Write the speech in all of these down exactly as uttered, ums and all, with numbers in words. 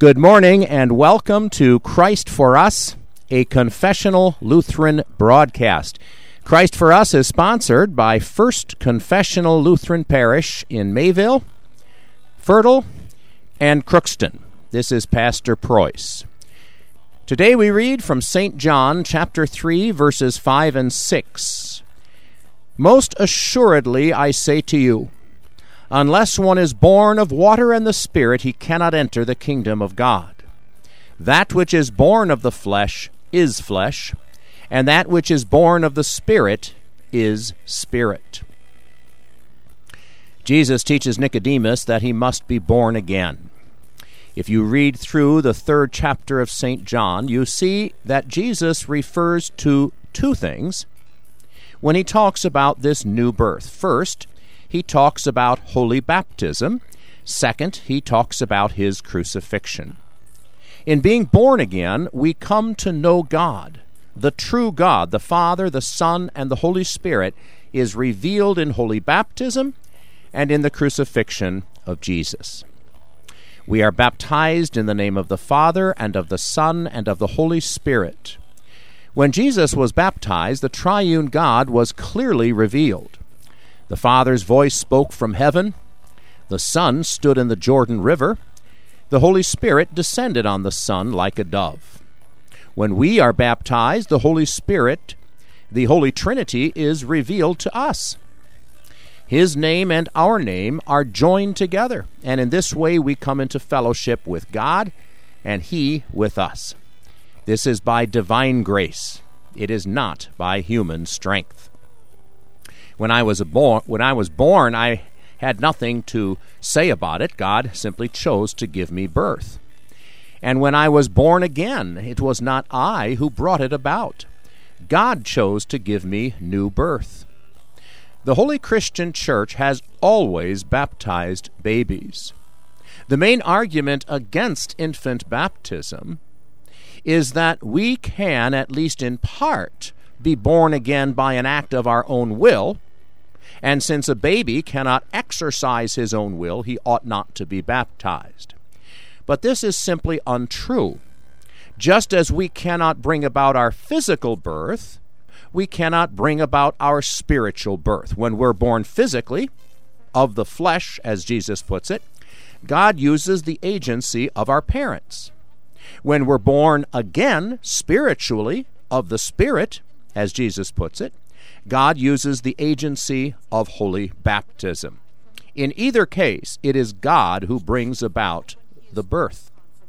Good morning and welcome to Christ for Us, a confessional Lutheran broadcast. Christ for Us is sponsored by First Confessional Lutheran Parish in Mayville, Fertile, and Crookston. This is Pastor Preuss. Today we read from Saint John chapter three, verses five and six. Most assuredly I say to you, unless one is born of water and the Spirit, he cannot enter the kingdom of God. That which is born of the flesh is flesh, and that which is born of the Spirit is spirit. Jesus teaches Nicodemus that he must be born again. If you read through the third chapter of Saint John, you see that Jesus refers to two things when he talks about this new birth. First, he talks about holy baptism. Second, he talks about his crucifixion. In being born again, we come to know God. The true God, the Father, the Son, and the Holy Spirit, is revealed in holy baptism and in the crucifixion of Jesus. We are baptized in the name of the Father, and of the Son, and of the Holy Spirit. When Jesus was baptized, the triune God was clearly revealed. The Father's voice spoke from heaven. The Son stood in the Jordan River. The Holy Spirit descended on the Son like a dove. When we are baptized, the Holy Spirit, the Holy Trinity, is revealed to us. His name and our name are joined together, and in this way we come into fellowship with God, and He with us. This is by divine grace. It is not by human strength. When I was born, when I was born, I had nothing to say about it. God simply chose to give me birth. And when I was born again, it was not I who brought it about. God chose to give me new birth. The Holy Christian Church has always baptized babies. The main argument against infant baptism is that we can, at least in part, be born again by an act of our own will, and since a baby cannot exercise his own will, he ought not to be baptized. But this is simply untrue. Just as we cannot bring about our physical birth, we cannot bring about our spiritual birth. When we're born physically, of the flesh, as Jesus puts it, God uses the agency of our parents. When we're born again, spiritually, of the Spirit, as Jesus puts it, God uses the agency of holy baptism. In either case, it is God who brings about the birth.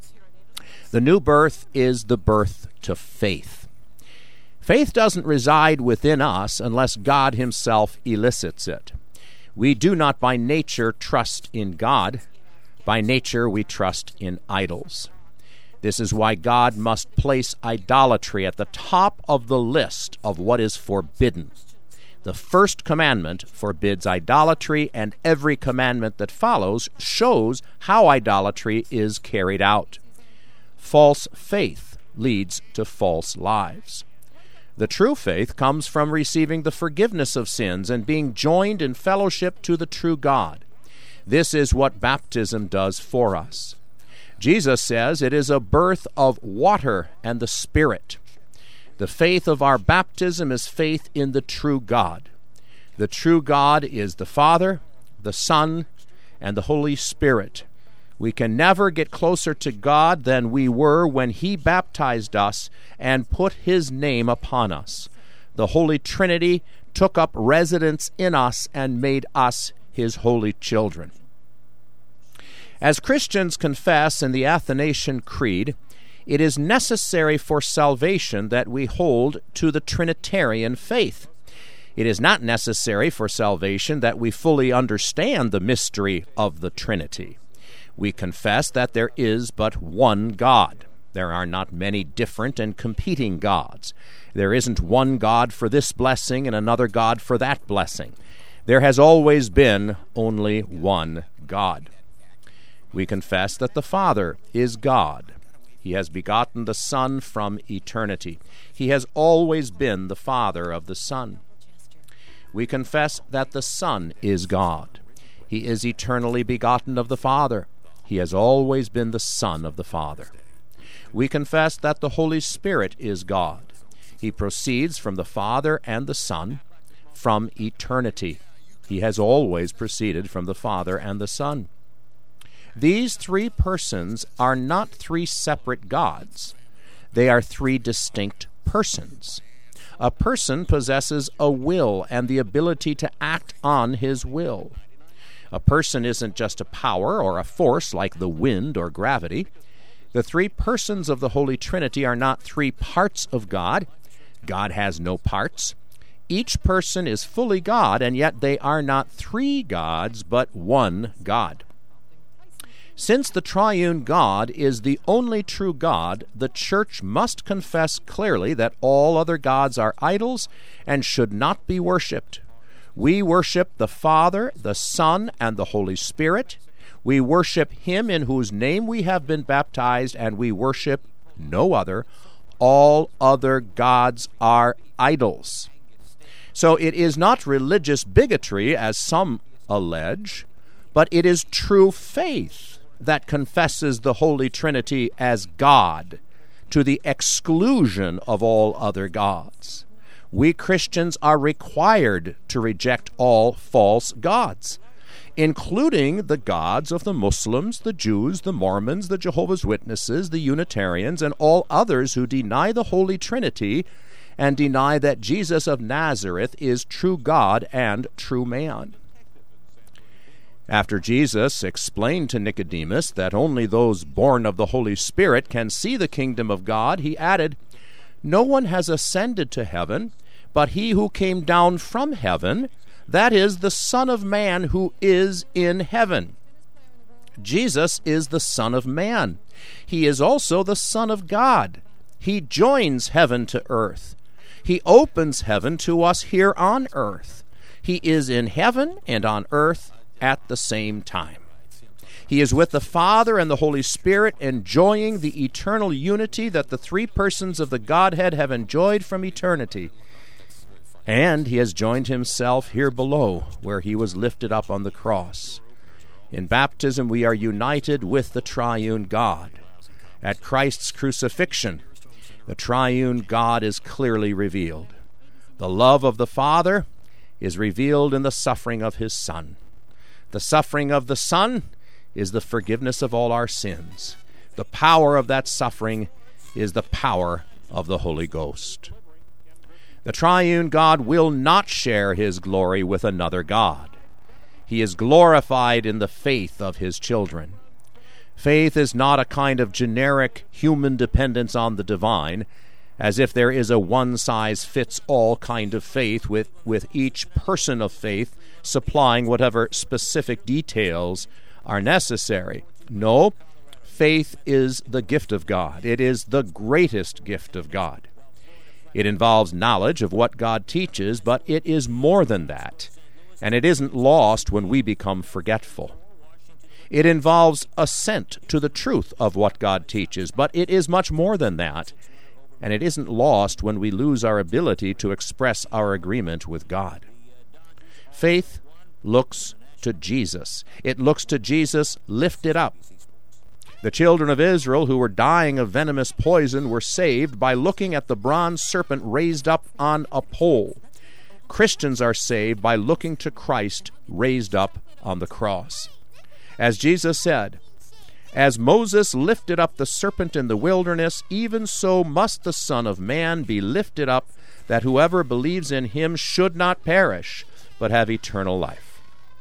The new birth is the birth to faith. Faith doesn't reside within us unless God Himself elicits it. We do not by nature trust in God. By nature we trust in idols. This is why God must place idolatry at the top of the list of what is forbidden. The first commandment forbids idolatry, and every commandment that follows shows how idolatry is carried out. False faith leads to false lives. The true faith comes from receiving the forgiveness of sins and being joined in fellowship to the true God. This is what baptism does for us. Jesus says it is a birth of water and the Spirit. The faith of our baptism is faith in the true God. The true God is the Father, the Son, and the Holy Spirit. We can never get closer to God than we were when He baptized us and put His name upon us. The Holy Trinity took up residence in us and made us His holy children. As Christians confess in the Athanasian Creed, it is necessary for salvation that we hold to the Trinitarian faith. It is not necessary for salvation that we fully understand the mystery of the Trinity. We confess that there is but one God. There are not many different and competing gods. There isn't one God for this blessing and another God for that blessing. There has always been only one God. We confess that the Father is God. He has begotten the Son from eternity. He has always been the Father of the Son. We confess that the Son is God. He is eternally begotten of the Father. He has always been the Son of the Father. We confess that the Holy Spirit is God. He proceeds from the Father and the Son from eternity. He has always proceeded from the Father and the Son. These three persons are not three separate gods. They are three distinct persons. A person possesses a will and the ability to act on his will. A person isn't just a power or a force like the wind or gravity. The three persons of the Holy Trinity are not three parts of God. God has no parts. Each person is fully God, and yet they are not three gods, but one God. Since the triune God is the only true God, the Church must confess clearly that all other gods are idols and should not be worshipped. We worship the Father, the Son, and the Holy Spirit. We worship Him in whose name we have been baptized, and we worship no other. All other gods are idols. So it is not religious bigotry, as some allege, but it is true faith that confesses the Holy Trinity as God to the exclusion of all other gods. We Christians are required to reject all false gods, including the gods of the Muslims, the Jews, the Mormons, the Jehovah's Witnesses, the Unitarians, and all others who deny the Holy Trinity and deny that Jesus of Nazareth is true God and true man. After Jesus explained to Nicodemus that only those born of the Holy Spirit can see the kingdom of God, he added, "No one has ascended to heaven, but he who came down from heaven, that is the Son of Man who is in heaven." Jesus is the Son of Man. He is also the Son of God. He joins heaven to earth. He opens heaven to us here on earth. He is in heaven and on earth at the same time. He is with the Father and the Holy Spirit, enjoying the eternal unity that the three persons of the Godhead have enjoyed from eternity. And he has joined himself here below, where he was lifted up on the cross. In baptism we are united with the triune God. At Christ's crucifixion, the triune God is clearly revealed. The love of the Father is revealed in the suffering of his Son. The suffering of the Son is the forgiveness of all our sins. The power of that suffering is the power of the Holy Ghost. The triune God will not share his glory with another God. He is glorified in the faith of his children. Faith is not a kind of generic human dependence on the divine, as if there is a one-size-fits-all kind of faith with, with each person of faith supplying whatever specific details are necessary. No, faith is the gift of God. It is the greatest gift of God. It involves knowledge of what God teaches, but it is more than that, and it isn't lost when we become forgetful. It involves assent to the truth of what God teaches, but it is much more than that, and it isn't lost when we lose our ability to express our agreement with God. Faith looks to Jesus. It looks to Jesus lifted up. The children of Israel who were dying of venomous poison were saved by looking at the bronze serpent raised up on a pole. Christians are saved by looking to Christ raised up on the cross. As Jesus said, "As Moses lifted up the serpent in the wilderness, even so must the Son of Man be lifted up, that whoever believes in him should not perish, but have eternal life."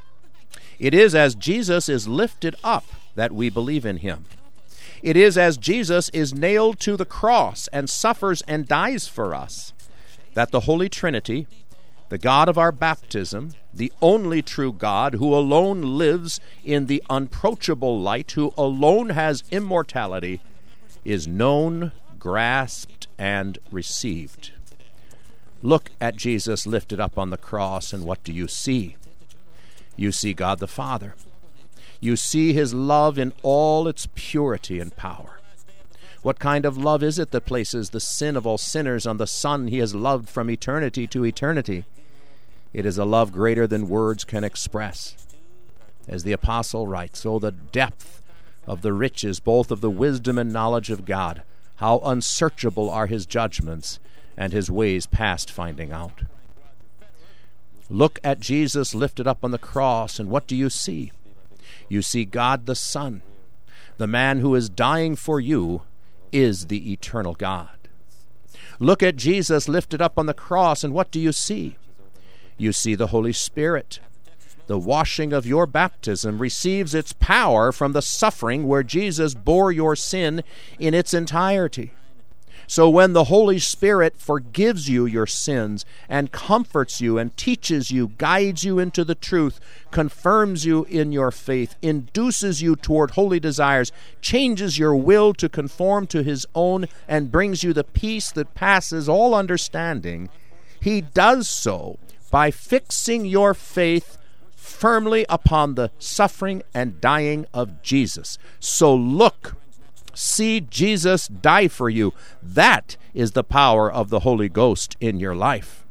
It is as Jesus is lifted up that we believe in him. It is as Jesus is nailed to the cross and suffers and dies for us that the Holy Trinity, the God of our baptism, the only true God who alone lives in the unapproachable light, who alone has immortality, is known, grasped, and received. Look at Jesus lifted up on the cross, and what do you see? You see God the Father. You see his love in all its purity and power. What kind of love is it that places the sin of all sinners on the Son he has loved from eternity to eternity? It is a love greater than words can express. As the apostle writes, "Oh, the depth of the riches, both of the wisdom and knowledge of God. How unsearchable are his judgments, and his ways past finding out. Look at Jesus lifted up on the cross, and what do you see? You see God the Son. The man who is dying for you is the eternal God. Look at Jesus lifted up on the cross, and what do you see? You see the Holy Spirit. The washing of your baptism receives its power from the suffering where Jesus bore your sin in its entirety. So when the Holy Spirit forgives you your sins and comforts you and teaches you, guides you into the truth, confirms you in your faith, induces you toward holy desires, changes your will to conform to his own, and brings you the peace that passes all understanding, he does so by fixing your faith firmly upon the suffering and dying of Jesus. So look, see Jesus die for you. That is the power of the Holy Ghost in your life.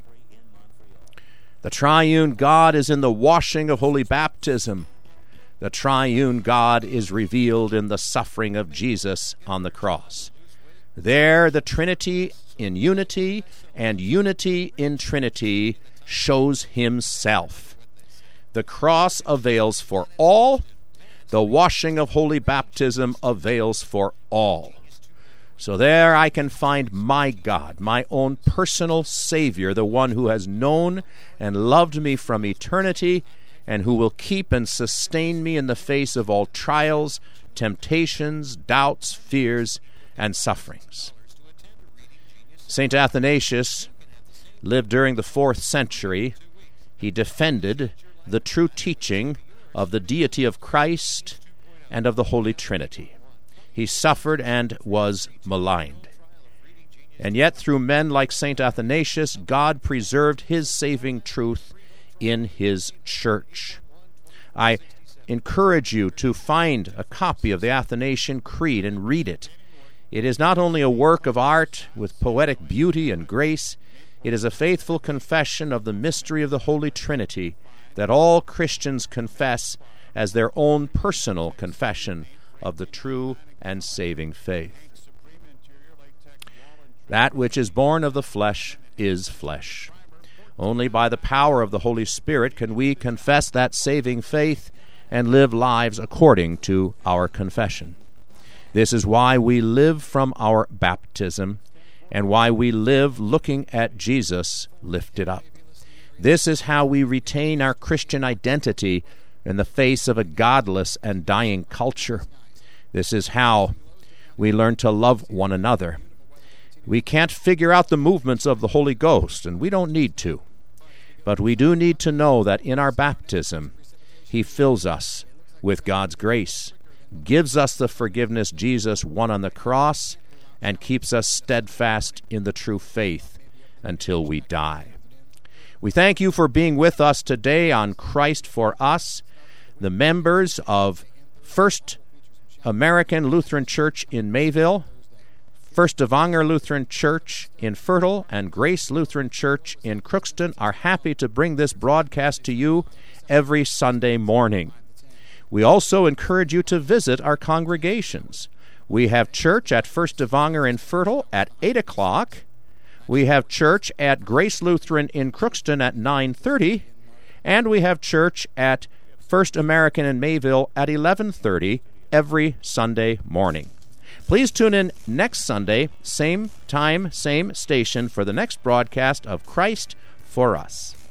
The triune God is in the washing of holy baptism. The triune God is revealed in the suffering of Jesus on the cross. There the Trinity in unity and unity in Trinity shows himself. The cross avails for all. The washing of holy baptism avails for all. So there I can find my God, my own personal Savior, the one who has known and loved me from eternity, and who will keep and sustain me in the face of all trials, temptations, doubts, fears, and sufferings. Saint Athanasius lived during the fourth century. He defended the true teaching of the deity of Christ and of the Holy Trinity. He suffered and was maligned. And yet, through men like Saint Athanasius, God preserved his saving truth in his church. I encourage you to find a copy of the Athanasian Creed and read it. It is not only a work of art with poetic beauty and grace, it is a faithful confession of the mystery of the Holy Trinity that all Christians confess as their own personal confession of the true and saving faith. That which is born of the flesh is flesh. Only by the power of the Holy Spirit can we confess that saving faith and live lives according to our confession. This is why we live from our baptism and why we live looking at Jesus lifted up. This is how we retain our Christian identity in the face of a godless and dying culture. This is how we learn to love one another. We can't figure out the movements of the Holy Ghost, and we don't need to. But we do need to know that in our baptism, he fills us with God's grace, gives us the forgiveness Jesus won on the cross, and keeps us steadfast in the true faith until we die. We thank you for being with us today on Christ for Us. The members of First American Lutheran Church in Mayville, First Stavanger Lutheran Church in Fertile, and Grace Lutheran Church in Crookston are happy to bring this broadcast to you every Sunday morning. We also encourage you to visit our congregations. We have church at First Stavanger in Fertile at eight o'clock. We have church at Grace Lutheran in Crookston at nine thirty, and we have church at First American in Mayville at eleven thirty every Sunday morning. Please tune in next Sunday, same time, same station, for the next broadcast of Christ for Us.